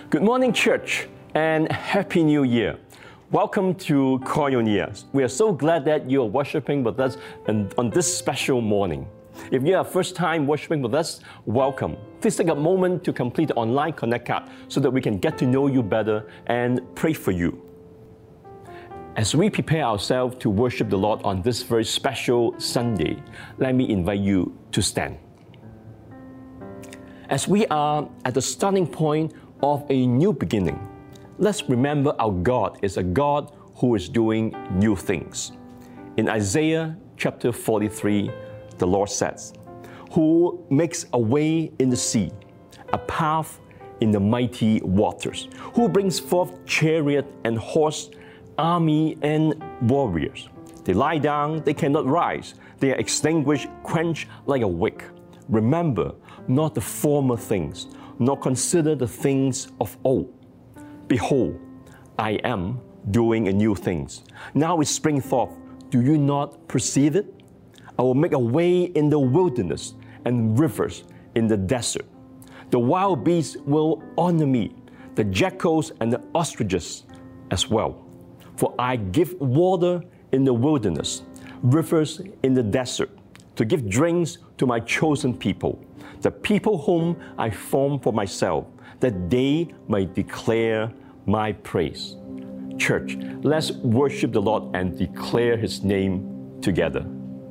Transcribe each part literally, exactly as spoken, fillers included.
Good morning, church, and Happy New Year. Welcome to Koinonia. We are so glad that you are worshiping with us on this special morning. If you are first time worshiping with us, welcome. Please take a moment to complete the online Connect card so that we can get to know you better and pray for you. As we prepare ourselves to worship the Lord on this very special Sunday, let me invite you to stand. As we are at the starting point of a new beginning, let's remember our God is a God who is doing new things. In Isaiah chapter forty-three, the Lord says, "Who makes a way in the sea, a path in the mighty waters, who brings forth chariot and horse, army and warriors. They lie down, they cannot rise. They are extinguished, quenched like a wick. Remember not the former things, nor consider the things of old. Behold, I am doing a new thing. Now it springeth forth. Do you not perceive it? I will make a way in the wilderness and rivers in the desert. The wild beasts will honor me, the jackals and the ostriches as well. For I give water in the wilderness, rivers in the desert, to give drinks to my chosen people, the people whom I formed for myself, that they may declare my praise." Church, let's worship the Lord and declare His name together.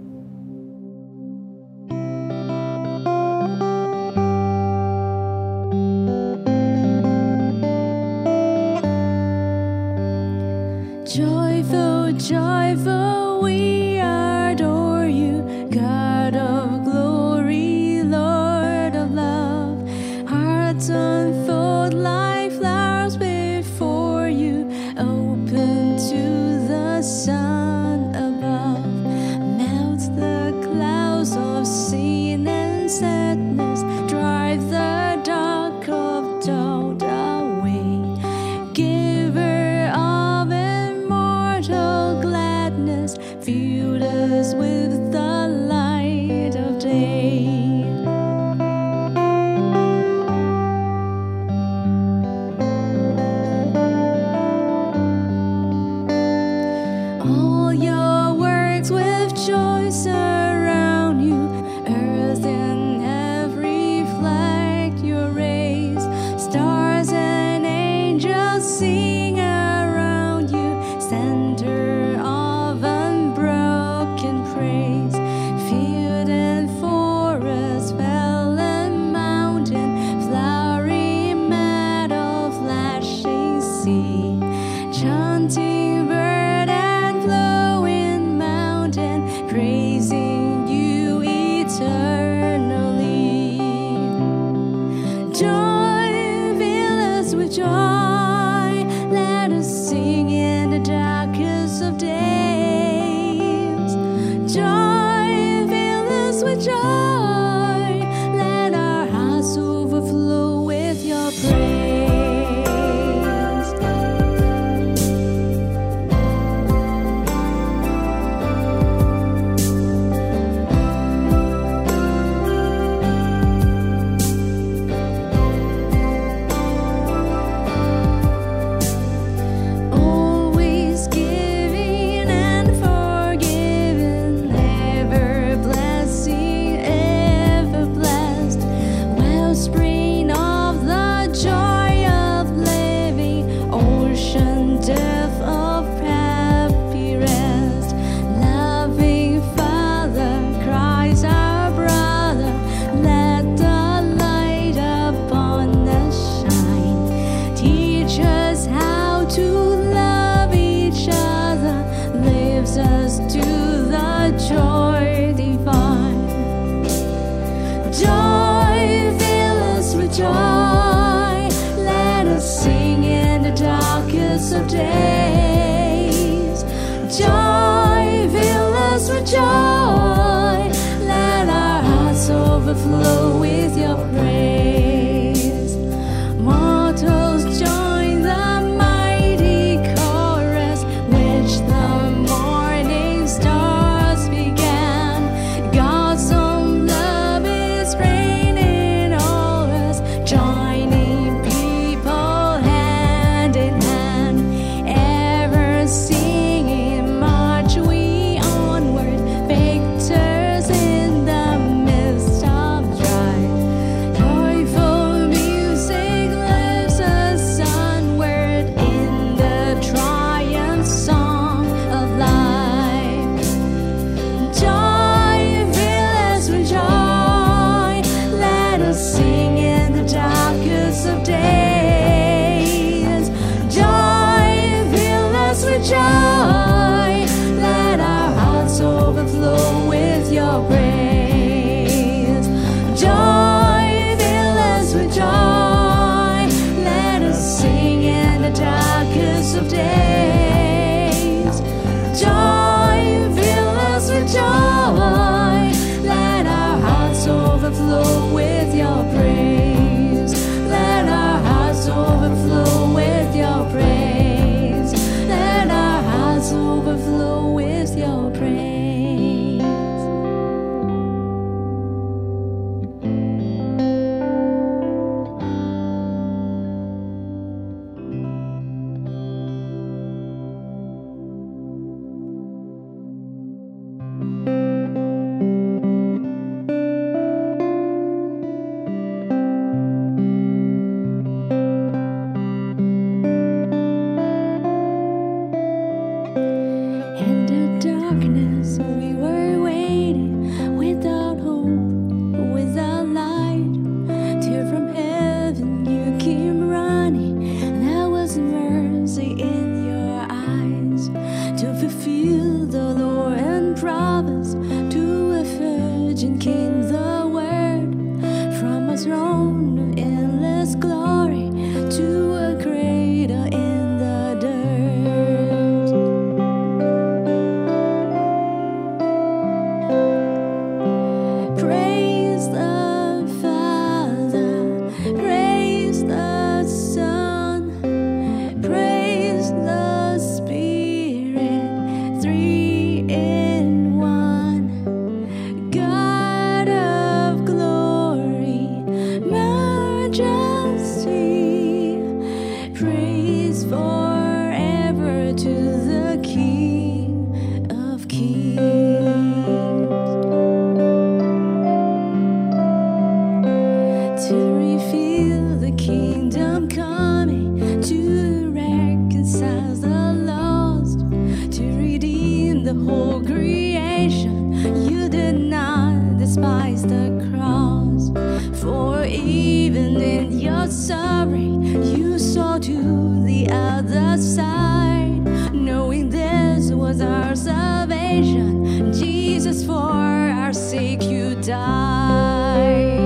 Joyful, joyful, we adore you, God of glory, Lord of love. Hearts unfold like flowers before you, open to the sun above. Melt the clouds of sin and sadness, drive the dark of doubt away. Giver of immortal gladness, fill us with the light of day. All your works with joy surround you, earth and heaven reflect your rays. Stars and angels sing around you, center of unbroken praise. Field and forest, fell and mountain, flowery meadow, flashing sea, chanting bird and flowing mountain, praising you eternally. Joy, fill us with joy. Let us sing in the darkest of days. Joy, fill us with joy. Let our hearts overflow with your praise. Always giving and forgiving, ever blessing, ever blessed. Wellspring of the joy of living, ocean depth of happy rest. Loving Father, Christ our brother, let the light upon us shine. Teach us how to love each other, lives us to the joy divine. Joy, fill us with joy. Let us sing in the darkest of days. Joy, fill us with joy. Let our hearts overflow with your praise. Mortals join the mighty chorus, which the morning stars began. God's own love is reigning o'er us, joining people glory, you saw to the other side, knowing this was our salvation. Jesus, for our sake you died.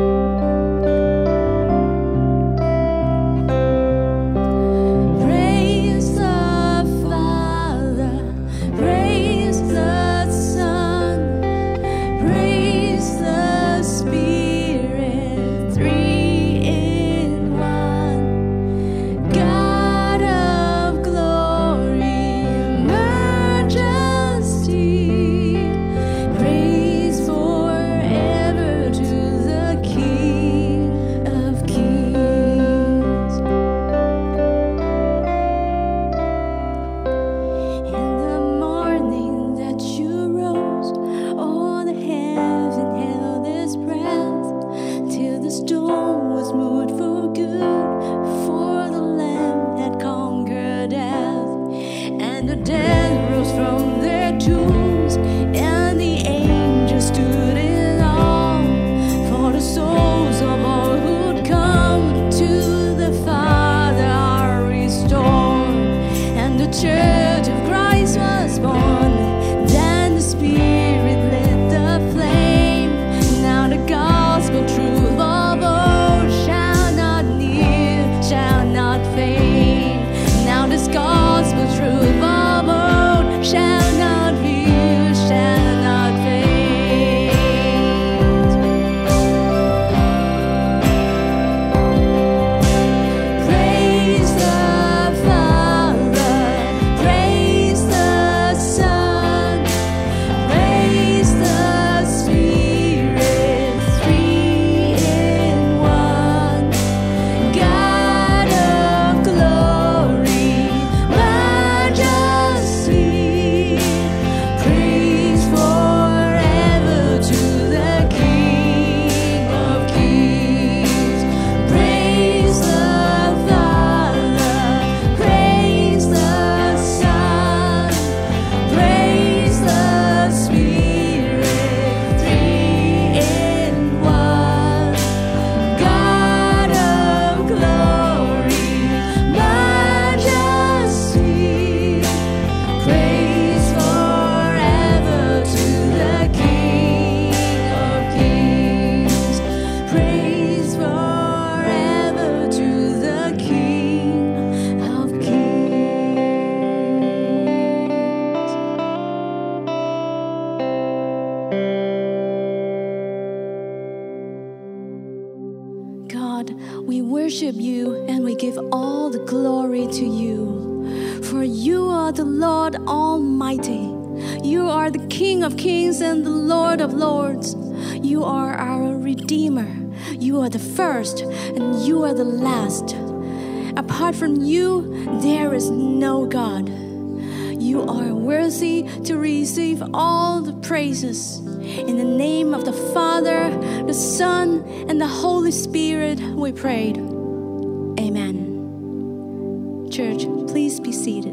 Praise the Father, praise the Son, praise the Spirit, three in one. God of glory, majesty, praise forever to the King of Kings. In the morning that you rose, all the heaven held its breath, till the storm was moved for good, for the Lamb had conquered death, and the dead rose from their tombs, and the angels stood in awe, for the souls of all who'd come to the Father are restored, and the Church of Christ was born. Then the Spirit lit the flame. Now the gospel truth of old shall not near, shall not fade. Now this gospel truth of old shall not near, shall not fade. Praise the Father, praise the Son, praise the Spirit, three in one. God of glory, majesty, praise forever to the King of Kings. Praise the Father, praise the Son, praise the Spirit, three in one. God of glory, majesty, praise forever to the King of Kings. Praise forever to the King of Kings. God, we worship you and we give all the glory to you. For you are the Lord Almighty. You are the King of Kings and the Lord of Lords. You are our Redeemer. You are the first and you are the last. Apart from you, there is no God. You are worthy to receive all the praises. In the name of the Father, the Son, and the Holy Spirit, we prayed. Amen. Church, please be seated.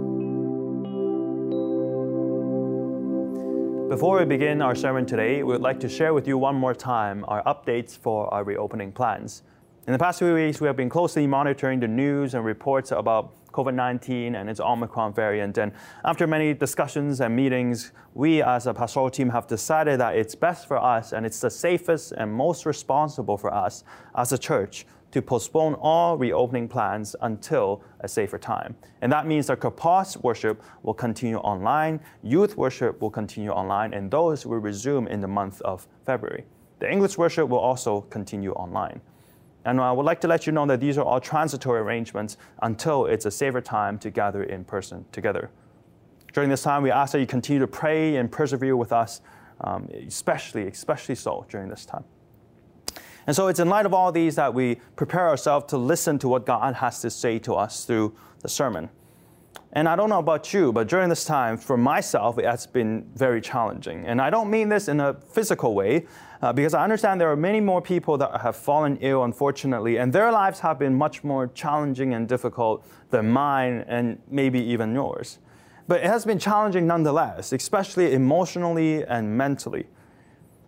Before we begin our sermon today, we would like to share with you one more time our updates for our reopening plans. In the past few weeks, we have been closely monitoring the news and reports about COVID nineteen and its Omicron variant. And after many discussions and meetings, we as a pastoral team have decided that it's best for us and it's the safest and most responsible for us as a church to postpone all reopening plans until a safer time. And that means that Kapos worship will continue online, youth worship will continue online, and those will resume in the month of February. The English worship will also continue online. And I would like to let you know that these are all transitory arrangements until it's a safer time to gather in person together. During this time, we ask that you continue to pray and persevere with us, um, especially, especially so during this time. And so it's in light of all these that we prepare ourselves to listen to what God has to say to us through the sermon. And I don't know about you, but during this time, for myself, it has been very challenging. And I don't mean this in a physical way, uh, because I understand there are many more people that have fallen ill, unfortunately, and their lives have been much more challenging and difficult than mine and maybe even yours. But it has been challenging nonetheless, especially emotionally and mentally.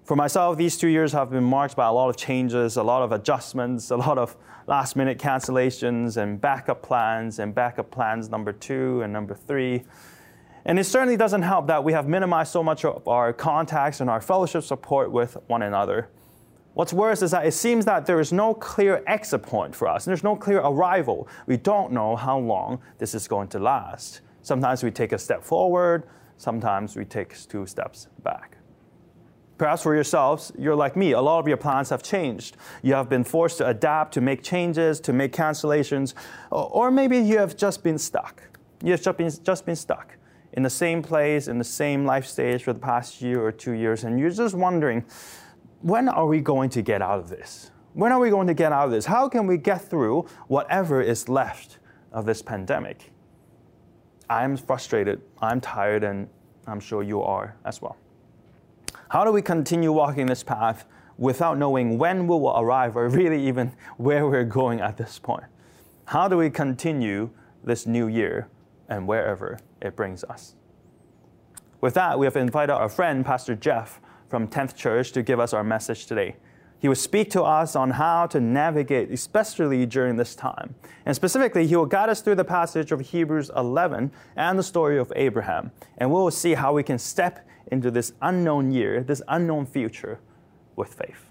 For myself, these two years have been marked by a lot of changes, a lot of adjustments, a lot of last-minute cancellations and backup plans and backup plans number two and number three. And it certainly doesn't help that we have minimized so much of our contacts and our fellowship support with one another. What's worse is that it seems that there is no clear exit point for us. There's no clear arrival. We don't know how long this is going to last. Sometimes we take a step forward, sometimes we take two steps back. Perhaps for yourselves, you're like me. A lot of your plans have changed. You have been forced to adapt, to make changes, to make cancellations, or maybe you have just been stuck. You have just been, just been stuck in the same place, in the same life stage for the past year or two years, and you're just wondering, when are we going to get out of this? When are we going to get out of this? How can we get through whatever is left of this pandemic? I'm frustrated, I'm tired, and I'm sure you are as well. How do we continue walking this path without knowing when we will arrive or really even where we're going at this point? How do we continue this new year and wherever it brings us? With that, we have invited our friend, Pastor Jeff from tenth Church, to give us our message today. He will speak to us on how to navigate, especially during this time. And specifically, he will guide us through the passage of Hebrews eleven and the story of Abraham. And we will see how we can step into this unknown year, this unknown future, with faith.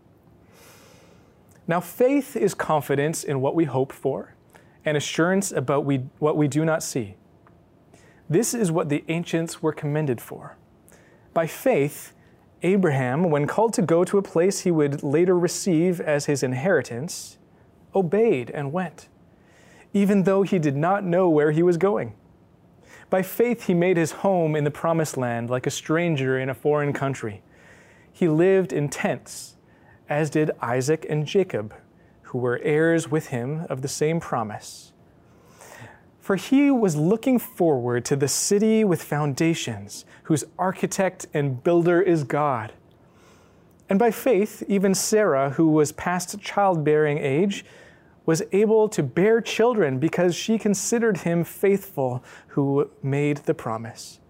Now, faith is confidence in what we hope for and assurance about we, what we do not see. This is what the ancients were commended for. By faith, Abraham, when called to go to a place he would later receive as his inheritance, obeyed and went, even though he did not know where he was going. By faith, he made his home in the promised land like a stranger in a foreign country. He lived in tents, as did Isaac and Jacob, who were heirs with him of the same promise. For he was looking forward to the city with foundations, whose architect and builder is God. And by faith, even Sarah, who was past childbearing age, was able to bear children because she considered him faithful who made the promise.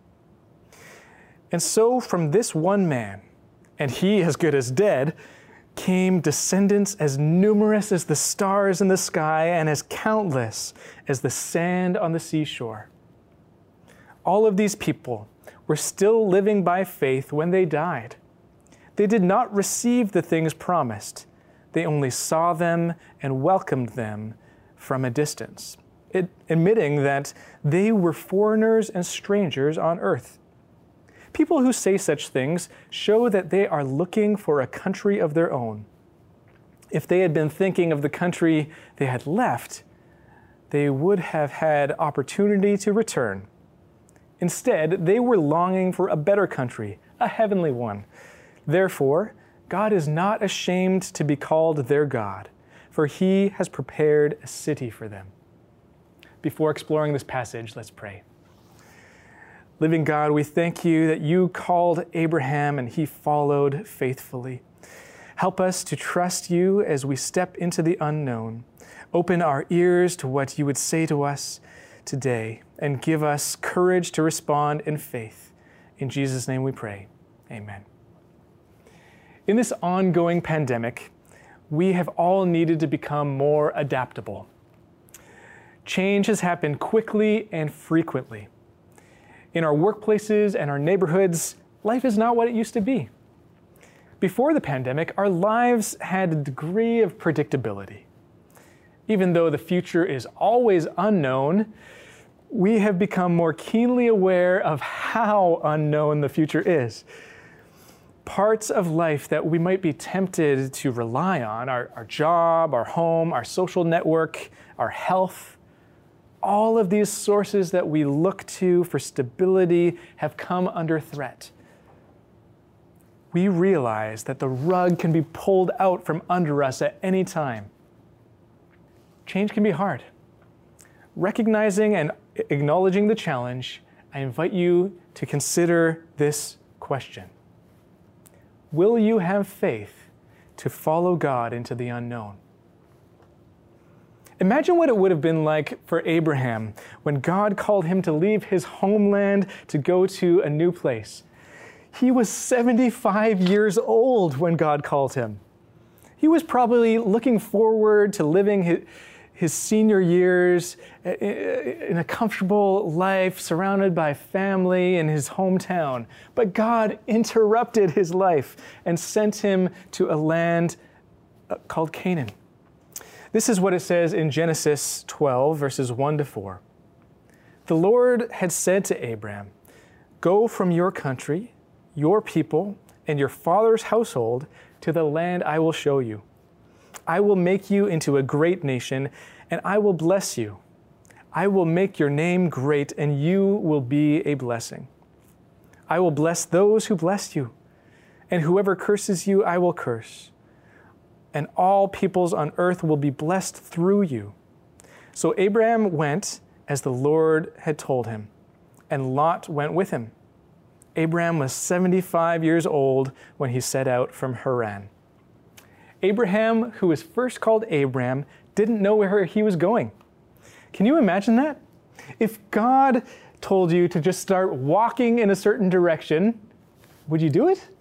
And so from this one man, and he as good as dead, came descendants as numerous as the stars in the sky and as countless as the sand on the seashore. All of these people were still living by faith when they died. They did not receive the things promised. They only saw them and welcomed them from a distance, it, admitting that they were foreigners and strangers on earth. People who say such things show that they are looking for a country of their own. If they had been thinking of the country they had left, they would have had opportunity to return. Instead, they were longing for a better country, a heavenly one. Therefore, God is not ashamed to be called their God, for he has prepared a city for them. Before exploring this passage, let's pray. Living God, we thank you that you called Abraham and he followed faithfully. Help us to trust you as we step into the unknown. Open our ears to what you would say to us today and give us courage to respond in faith. In Jesus' name we pray. Amen. In this ongoing pandemic, we have all needed to become more adaptable. Change has happened quickly and frequently. In our workplaces and our neighborhoods, life is not what it used to be. Before the pandemic, our lives had a degree of predictability. Even though the future is always unknown, we have become more keenly aware of how unknown the future is. Parts of life that we might be tempted to rely on, our, our job, our home, our social network, our health, all of these sources that we look to for stability have come under threat. We realize that the rug can be pulled out from under us at any time. Change can be hard. Recognizing and acknowledging the challenge, I invite you to consider this question. Will you have faith to follow God into the unknown? Imagine what it would have been like for Abraham when God called him to leave his homeland to go to a new place. He was seventy-five years old when God called him. He was probably looking forward to living his, his senior years in a comfortable life, surrounded by family in his hometown. But God interrupted his life and sent him to a land called Canaan. This is what it says in Genesis twelve, verses one to four. The Lord had said to Abram, "Go from your country, your people, and your father's household to the land I will show you. I will make you into a great nation, and I will bless you. I will make your name great, and you will be a blessing. I will bless those who bless you, and whoever curses you, I will curse. And all peoples on earth will be blessed through you." So Abraham went as the Lord had told him, and Lot went with him. Abraham was seventy-five years old when he set out from Haran. Abraham, who was first called Abram, didn't know where he was going. Can you imagine that? If God told you to just start walking in a certain direction, would you do it?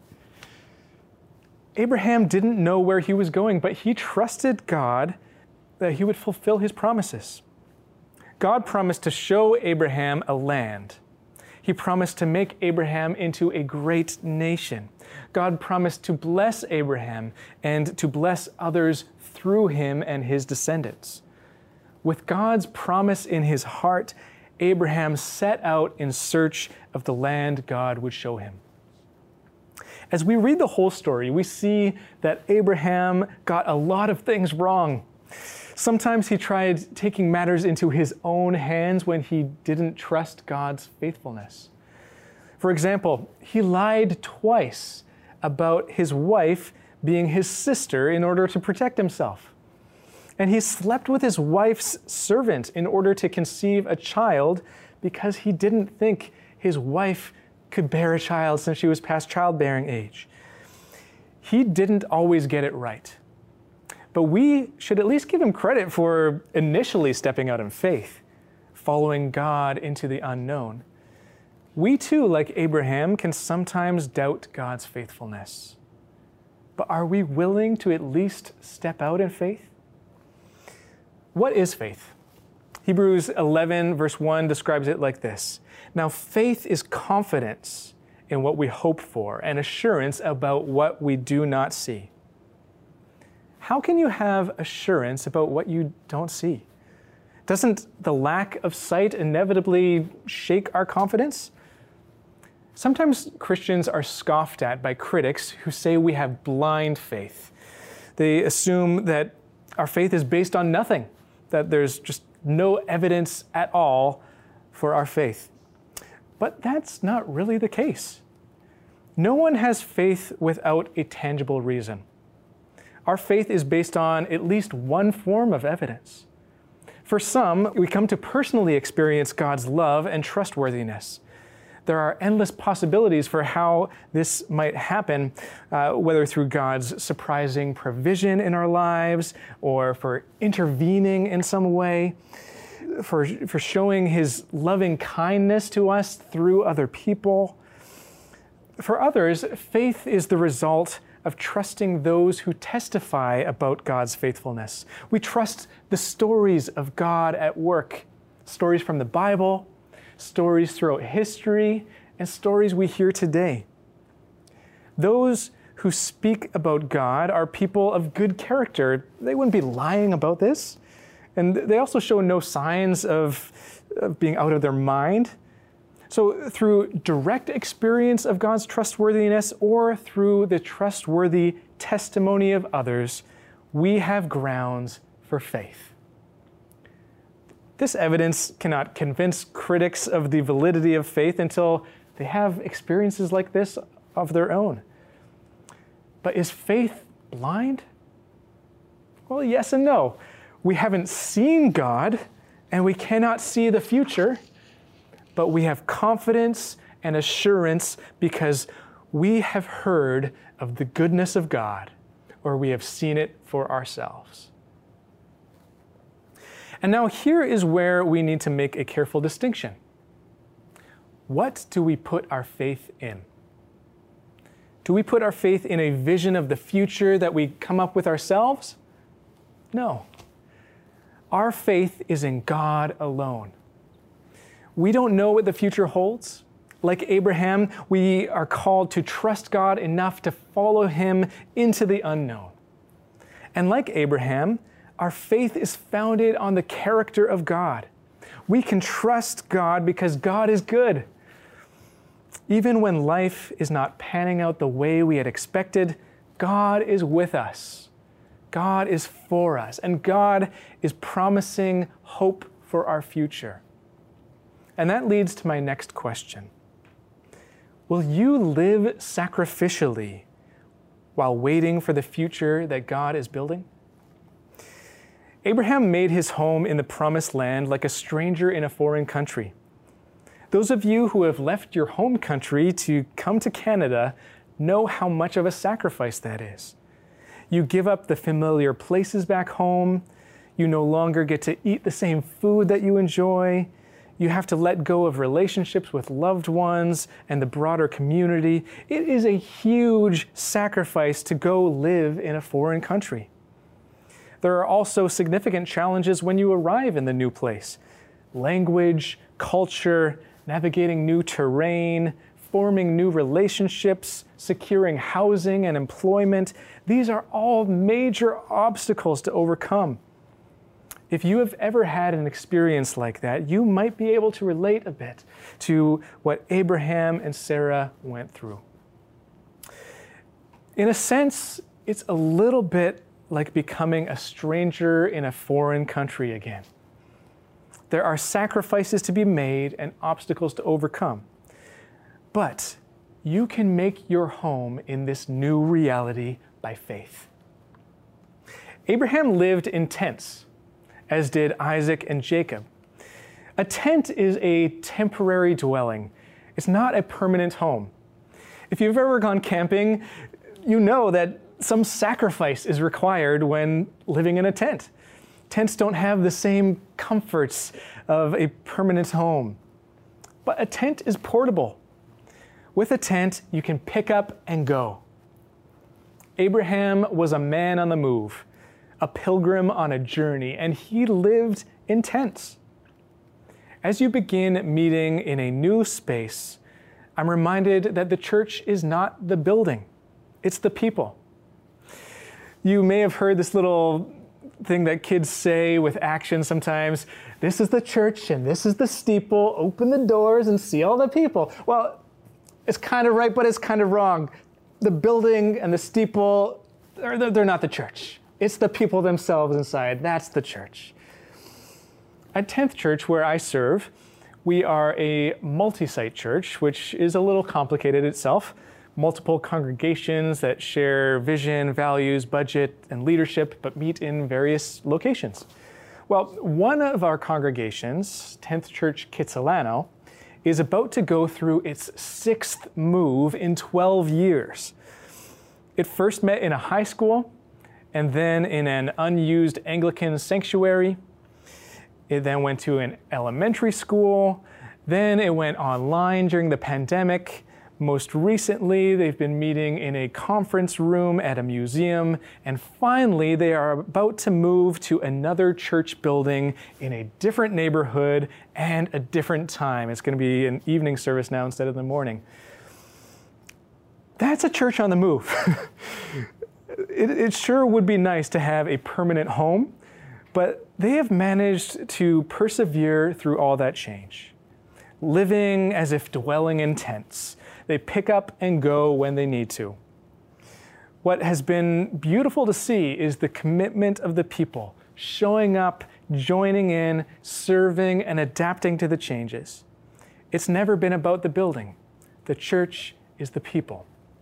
Abraham didn't know where he was going, but he trusted God that he would fulfill his promises. God promised to show Abraham a land. He promised to make Abraham into a great nation. God promised to bless Abraham and to bless others through him and his descendants. With God's promise in his heart, Abraham set out in search of the land God would show him. As we read the whole story, we see that Abraham got a lot of things wrong. Sometimes he tried taking matters into his own hands when he didn't trust God's faithfulness. For example, he lied twice about his wife being his sister in order to protect himself. And he slept with his wife's servant in order to conceive a child because he didn't think his wife could bear a child since she was past childbearing age. He didn't always get it right. But we should at least give him credit for initially stepping out in faith, following God into the unknown. We too, like Abraham, can sometimes doubt God's faithfulness. But are we willing to at least step out in faith? What is faith? Hebrews eleven, verse one describes it like this. Now, faith is confidence in what we hope for and assurance about what we do not see. How can you have assurance about what you don't see? Doesn't the lack of sight inevitably shake our confidence? Sometimes Christians are scoffed at by critics who say we have blind faith. They assume that our faith is based on nothing, that there's just no evidence at all for our faith. But that's not really the case. No one has faith without a tangible reason. Our faith is based on at least one form of evidence. For some, we come to personally experience God's love and trustworthiness. There are endless possibilities for how this might happen, uh, whether through God's surprising provision in our lives, or for intervening in some way, for, for showing his loving kindness to us through other people. For others, faith is the result of trusting those who testify about God's faithfulness. We trust the stories of God at work, stories from the Bible, stories throughout history, and stories we hear today. Those who speak about God are people of good character. They wouldn't be lying about this. And they also show no signs of, of being out of their mind. So through direct experience of God's trustworthiness or through the trustworthy testimony of others, we have grounds for faith. This evidence cannot convince critics of the validity of faith until they have experiences like this of their own. But is faith blind? Well, yes and no. We haven't seen God, and we cannot see the future, but we have confidence and assurance because we have heard of the goodness of God, or we have seen it for ourselves. And now here is where we need to make a careful distinction. What do we put our faith in? Do we put our faith in a vision of the future that we come up with ourselves? No. Our faith is in God alone. We don't know what the future holds. Like Abraham, we are called to trust God enough to follow him into the unknown. And like Abraham, our faith is founded on the character of God. We can trust God because God is good. Even when life is not panning out the way we had expected, God is with us. God is for us, and God is promising hope for our future. And that leads to my next question. Will you live sacrificially while waiting for the future that God is building? Abraham made his home in the promised land like a stranger in a foreign country. Those of you who have left your home country to come to Canada know how much of a sacrifice that is. You give up the familiar places back home. You no longer get to eat the same food that you enjoy. You have to let go of relationships with loved ones and the broader community. It is a huge sacrifice to go live in a foreign country. There are also significant challenges when you arrive in the new place. Language, culture, navigating new terrain, forming new relationships, securing housing and employment. These are all major obstacles to overcome. If you have ever had an experience like that, you might be able to relate a bit to what Abraham and Sarah went through. In a sense, it's a little bit like becoming a stranger in a foreign country again. There are sacrifices to be made and obstacles to overcome. But you can make your home in this new reality by faith. Abraham lived in tents, as did Isaac and Jacob. A tent is a temporary dwelling. It's not a permanent home. If you've ever gone camping, you know that some sacrifice is required when living in a tent. Tents don't have the same comforts of a permanent home. But a tent is portable. With a tent, you can pick up and go. Abraham was a man on the move, a pilgrim on a journey, and he lived in tents. As you begin meeting in a new space, I'm reminded that the church is not the building, it's the people. You may have heard this little thing that kids say with action sometimes. This is the church and this is the steeple. Open the doors and see all the people. Well, it's kind of right, but it's kind of wrong. The building and the steeple, they're, they're not the church. It's the people themselves inside. That's the church. At tenth Church, where I serve, we are a multi-site church, which is a little complicated itself. Multiple congregations that share vision, values, budget, and leadership, but meet in various locations. Well, one of our congregations, tenth Church Kitsilano, is about to go through its sixth move in twelve years. It first met in a high school, and then in an unused Anglican sanctuary. It then went to an elementary school. Then it went online during the pandemic. Most recently, they've been meeting in a conference room at a museum. And finally, they are about to move to another church building in a different neighborhood and a different time. It's going to be an evening service now instead of the morning. That's a church on the move. it, it sure would be nice to have a permanent home, but they have managed to persevere through all that change, living as if dwelling in tents. They pick up and go when they need to. What has been beautiful to see is the commitment of the people, showing up, joining in, serving, and adapting to the changes. It's never been about the building. The church is the people.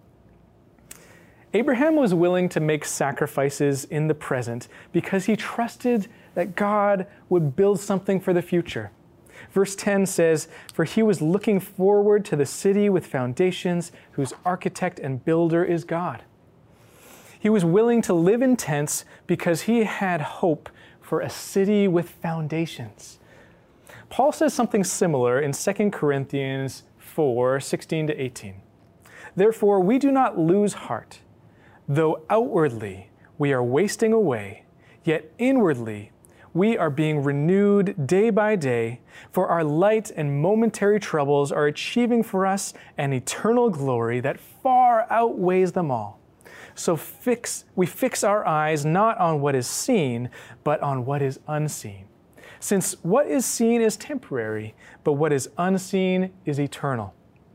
Abraham was willing to make sacrifices in the present because he trusted that God would build something for the future. Verse ten says, "For he was looking forward to the city with foundations, whose architect and builder is God." He was willing to live in tents because he had hope for a city with foundations. Paul says something similar in Second Corinthians four, sixteen to eighteen. Therefore, we do not lose heart. Though outwardly we are wasting away, yet inwardly we are being renewed day by day, for our light and momentary troubles are achieving for us an eternal glory that far outweighs them all. So fix, we fix our eyes not on what is seen, but on what is unseen. Since what is seen is temporary, but what is unseen is eternal.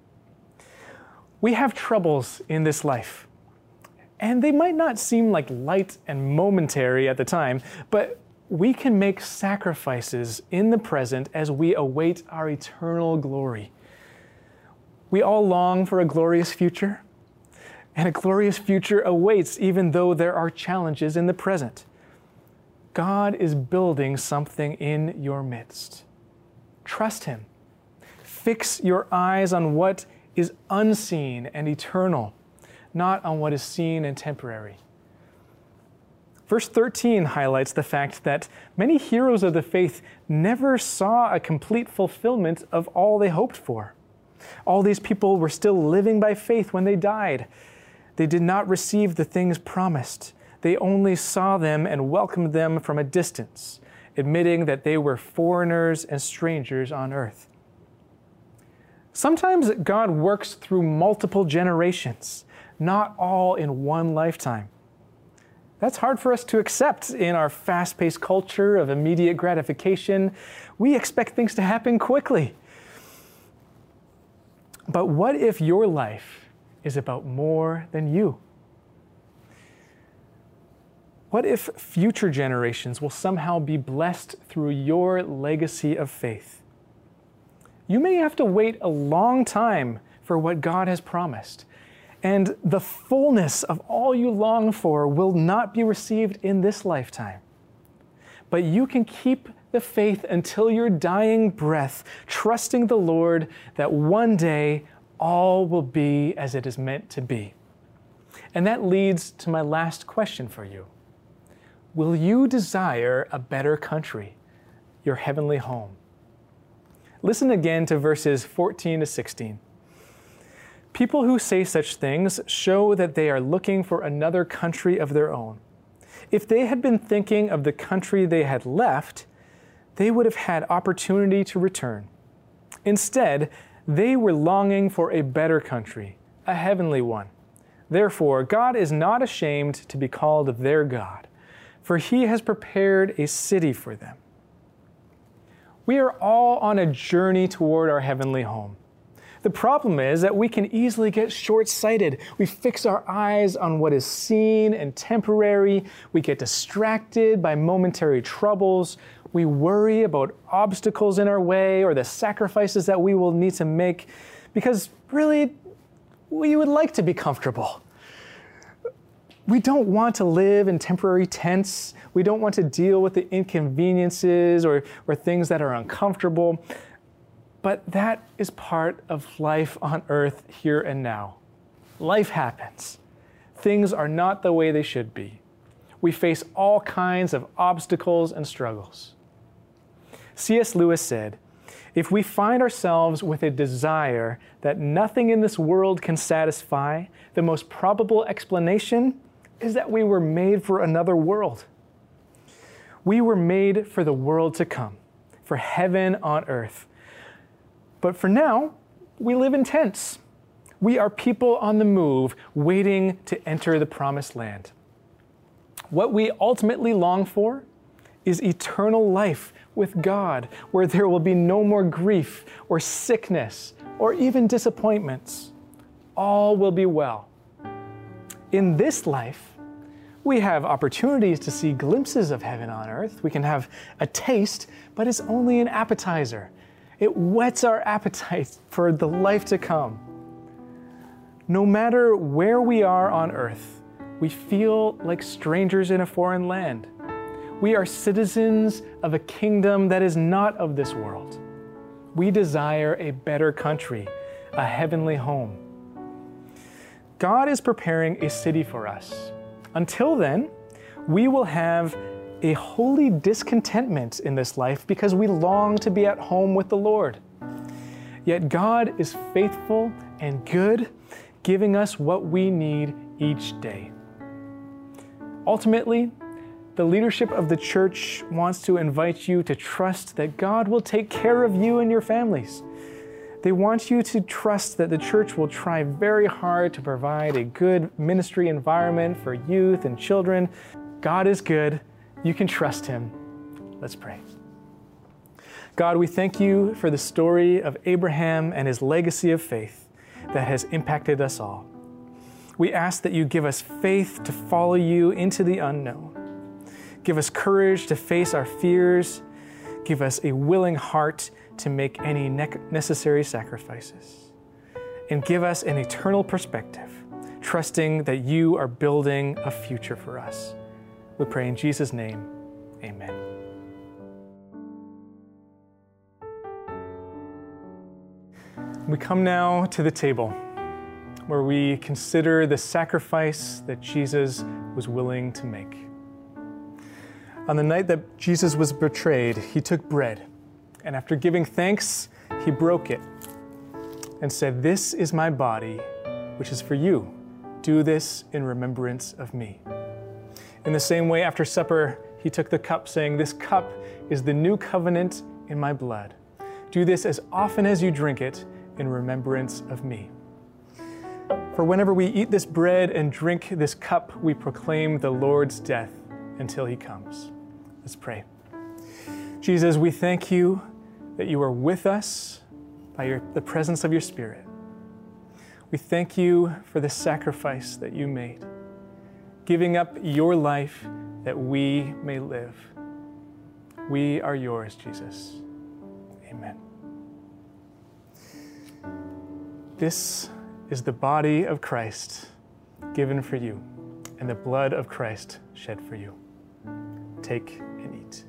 We have troubles in this life, and they might not seem like light and momentary at the time, but we can make sacrifices in the present as we await our eternal glory. We all long for a glorious future, and a glorious future awaits even though there are challenges in the present. God is building something in your midst. Trust Him. Fix your eyes on what is unseen and eternal, not on what is seen and temporary. Verse thirteen highlights the fact that many heroes of the faith never saw a complete fulfillment of all they hoped for. All these people were still living by faith when they died. They did not receive the things promised. They only saw them and welcomed them from a distance, admitting that they were foreigners and strangers on earth. Sometimes God works through multiple generations, not all in one lifetime. That's hard for us to accept in our fast-paced culture of immediate gratification. We expect things to happen quickly. But what if your life is about more than you? What if future generations will somehow be blessed through your legacy of faith? You may have to wait a long time for what God has promised, and the fullness of all you long for will not be received in this lifetime. But you can keep the faith until your dying breath, trusting the Lord that one day all will be as it is meant to be. And that leads to my last question for you. Will you desire a better country, your heavenly home? Listen again to verses fourteen to sixteen. People who say such things show that they are looking for another country of their own. If they had been thinking of the country they had left, they would have had opportunity to return. Instead, they were longing for a better country, a heavenly one. Therefore, God is not ashamed to be called their God, for He has prepared a city for them. We are all on a journey toward our heavenly home. The problem is that we can easily get short-sighted. We fix our eyes on what is seen and temporary. We get distracted by momentary troubles. We worry about obstacles in our way or the sacrifices that we will need to make because really, we would like to be comfortable. We don't want to live in temporary tents. We don't want to deal with the inconveniences or, or things that are uncomfortable. But that is part of life on earth here and now. Life happens. Things are not the way they should be. We face all kinds of obstacles and struggles. C S Lewis said, "If we find ourselves with a desire that nothing in this world can satisfy, the most probable explanation is that we were made for another world. We were made for the world to come, for heaven on earth. But for now, we live in tents. We are people on the move, waiting to enter the promised land. What we ultimately long for is eternal life with God, where there will be no more grief or sickness or even disappointments. All will be well. In this life, we have opportunities to see glimpses of heaven on earth. We can have a taste, but it's only an appetizer. It whets our appetite for the life to come. No matter where we are on earth, we feel like strangers in a foreign land. We are citizens of a kingdom that is not of this world. We desire a better country, a heavenly home. God is preparing a city for us. Until then, we will have a holy discontentment in this life because we long to be at home with the Lord. Yet God is faithful and good. giving us what we need each day. Ultimately, the leadership of the church wants to invite you to trust that God will take care of you and your families. They want you to trust that the church will try very hard to provide a good ministry environment for youth and children. God is good. You can trust Him. Let's pray. God, we thank you for the story of Abraham and his legacy of faith that has impacted us all. We ask that you give us faith to follow you into the unknown. Give us courage to face our fears. Give us a willing heart to make any necessary sacrifices. And give us an eternal perspective, trusting that you are building a future for us. We pray in Jesus' name, amen. We come now to the table where we consider the sacrifice that Jesus was willing to make. On the night that Jesus was betrayed, he took bread, and after giving thanks, he broke it and said, "This is my body, which is for you. Do this in remembrance of me." In the same way, after supper, he took the cup, saying, "This cup is the new covenant in my blood. Do this as often as you drink it in remembrance of me." For whenever we eat this bread and drink this cup, we proclaim the Lord's death until he comes. Let's pray. Jesus, we thank you that you are with us by your, the presence of your Spirit. We thank you for the sacrifice that you made, giving up your life that we may live. We are yours, Jesus. Amen. This is the body of Christ given for you, and the blood of Christ shed for you. Take and eat.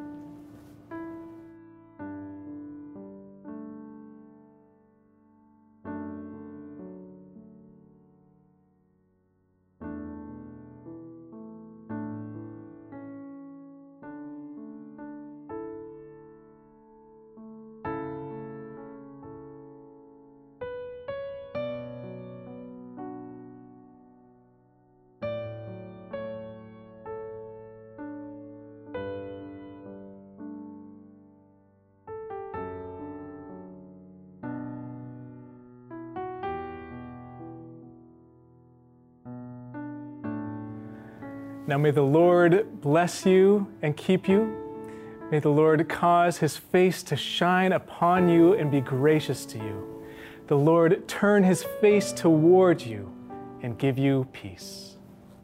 Now may the Lord bless you and keep you. May the Lord cause his face to shine upon you and be gracious to you. The Lord turn his face toward you and give you peace.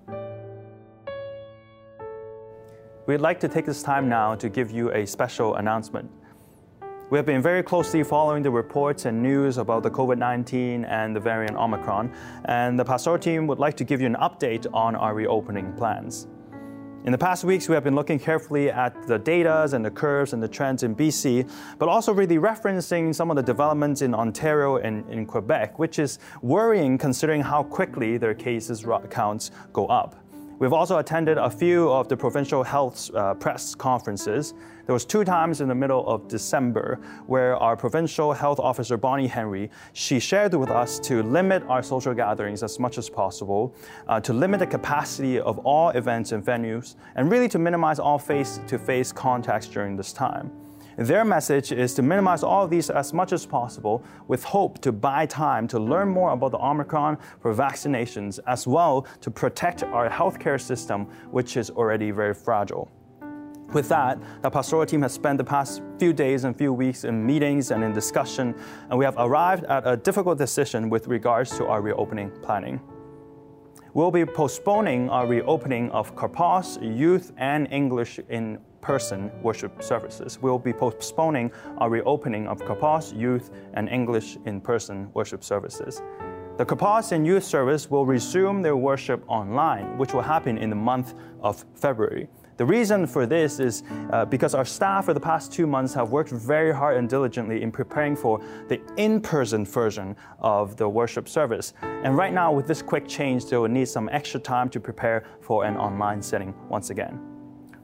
We'd like to take this time now to give you a special announcement. We have been very closely following the reports and news about the COVID nineteen and the variant Omicron, and the pastoral team would like to give you an update on our reopening plans. In the past weeks, we have been looking carefully at the data and the curves and the trends in B C, but also really referencing some of the developments in Ontario and in Quebec, which is worrying considering how quickly their cases counts go up. We've also attended a few of the provincial health uh, press conferences. There was two times in the middle of December where our provincial health officer, Bonnie Henry, she shared with us to limit our social gatherings as much as possible, uh, to limit the capacity of all events and venues, and really to minimize all face-to-face contacts during this time. Their message is to minimize all of these as much as possible with hope to buy time to learn more about the Omicron for vaccinations, as well to protect our healthcare system, which is already very fragile. With that, the pastoral team has spent the past few days and few weeks in meetings and in discussion, and we have arrived at a difficult decision with regards to our reopening planning. We'll be postponing our reopening of Karpos, youth, and English in person worship services. We'll be postponing our reopening of Karpos, youth, and English in-person worship services. The Karpos and youth service will resume their worship online, which will happen in the month of February. The reason for this is uh, because our staff for the past two months have worked very hard and diligently in preparing for the in-person version of the worship service. And right now, with this quick change, they will need some extra time to prepare for an online setting once again.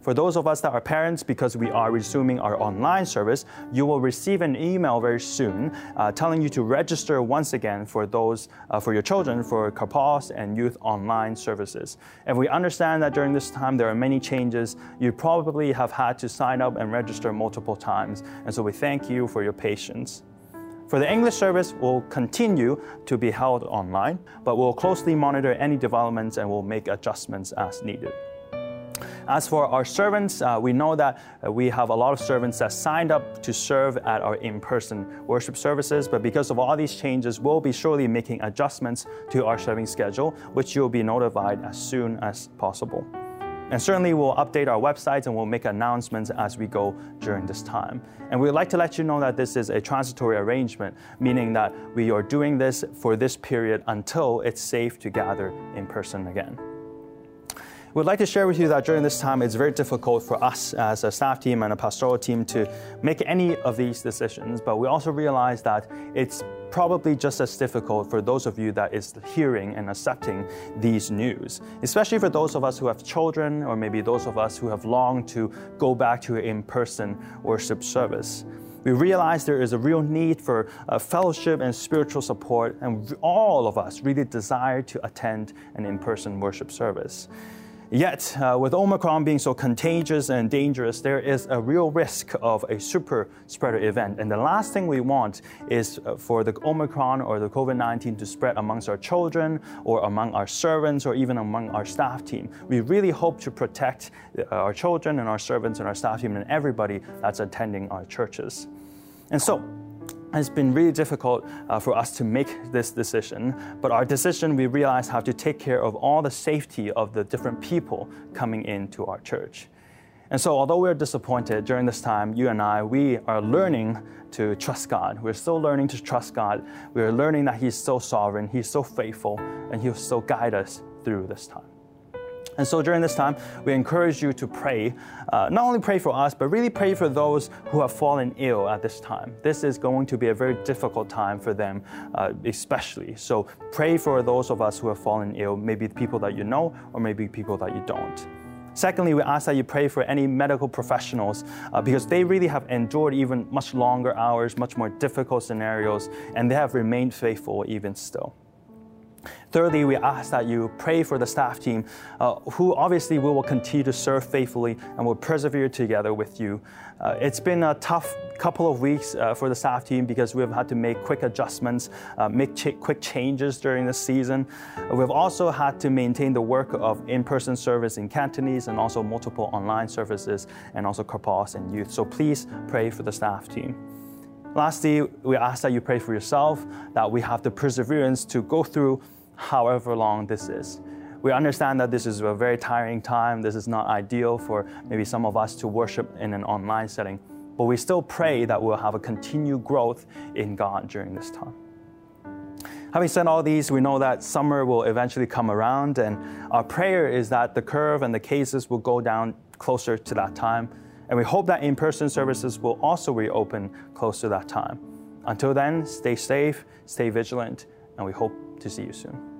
For those of us that are parents, because we are resuming our online service, you will receive an email very soon uh, telling you to register once again for those uh, for your children for Karpos and youth online services. And we understand that during this time there are many changes. You probably have had to sign up and register multiple times, and so we thank you for your patience. For the English service, we'll continue to be held online, but we'll closely monitor any developments and we'll make adjustments as needed. As for our servants, uh, we know that uh, we have a lot of servants that signed up to serve at our in-person worship services, but because of all these changes, we'll be surely making adjustments to our serving schedule, which you'll be notified as soon as possible. And certainly we'll update our websites and we'll make announcements as we go during this time. And we'd like to let you know that this is a transitory arrangement, meaning that we are doing this for this period until it's safe to gather in person again. We'd like to share with you that during this time, it's very difficult for us as a staff team and a pastoral team to make any of these decisions, but we also realize that it's probably just as difficult for those of you that is hearing and accepting these news, especially for those of us who have children, or maybe those of us who have longed to go back to an in-person worship service. We realize there is a real need for uh, fellowship and spiritual support, and all of us really desire to attend an in-person worship service. Yet, uh, with Omicron being so contagious and dangerous, there is a real risk of a super spreader event. And the last thing we want is uh, for the Omicron or the COVID nineteen to spread amongst our children or among our servants or even among our staff team. We really hope to protect uh, our children and our servants and our staff team and everybody that's attending our churches. And so, it's been really difficult uh, for us to make this decision, but our decision, we realize, have to take care of all the safety of the different people coming into our church. And so although we're disappointed during this time, you and I, we are learning to trust God. We're still learning to trust God. We're learning that He's so sovereign, He's so faithful, and He'll still guide us through this time. And so during this time, we encourage you to pray, uh, not only pray for us, but really pray for those who have fallen ill at this time. This is going to be a very difficult time for them, uh, especially. So pray for those of us who have fallen ill, maybe people that you know, or maybe people that you don't. Secondly, we ask that you pray for any medical professionals uh, because they really have endured even much longer hours, much more difficult scenarios, and they have remained faithful even still. Thirdly, we ask that you pray for the staff team, uh, who obviously we will continue to serve faithfully and will persevere together with you. Uh, it's been a tough couple of weeks uh, for the staff team because we've had to make quick adjustments, uh, make ch- quick changes during this season. Uh, we've also had to maintain the work of in-person service in Cantonese and also multiple online services and also Karpos and youth. So please pray for the staff team. Lastly, we ask that you pray for yourself, that we have the perseverance to go through however long this is. We understand that this is a very tiring time. This is not ideal for maybe some of us to worship in an online setting, but we still pray that we'll have a continued growth in God during this time. Having said all these, we know that summer will eventually come around, and our prayer is that the curve and the cases will go down closer to that time. And we hope that in-person services will also reopen close to that time. Until then, stay safe, stay vigilant, and we hope to see you soon.